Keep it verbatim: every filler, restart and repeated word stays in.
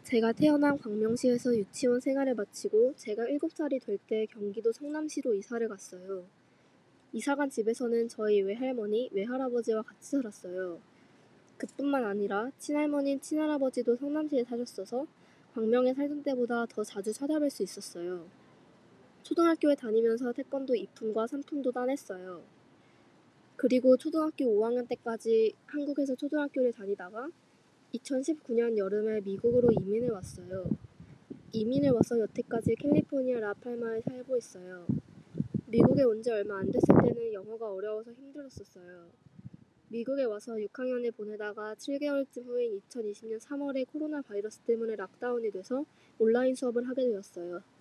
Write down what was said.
제가 태어난 광명시에서 유치원 생활을 마치고 제가 일곱 살이 될 때 경기도 성남시로 이사를 갔어요. 이사간 집에서는 저희 외할머니, 외할아버지와 같이 살았어요. 그뿐만 아니라 친할머니, 친할아버지도 성남시에 사셨어서 광명에 살던 때보다 더 자주 찾아뵐 수 있었어요. 초등학교에 다니면서 태권도 이 품과 삼 품도 따냈어요. 그리고 초등학교 오 학년 때까지 한국에서 초등학교를 다니다가 이천십구 년 여름에 미국으로 이민을 왔어요. 이민을 와서 여태까지 캘리포니아 라팔마에 살고 있어요. 미국에 온 지 얼마 안 됐을 때는 영어가 어려워서 힘들었었어요. 미국에 와서 육 학년을 보내다가 칠 개월쯤 후인 이천이십 년 삼월에 코로나 바이러스 때문에 락다운이 돼서 온라인 수업을 하게 되었어요.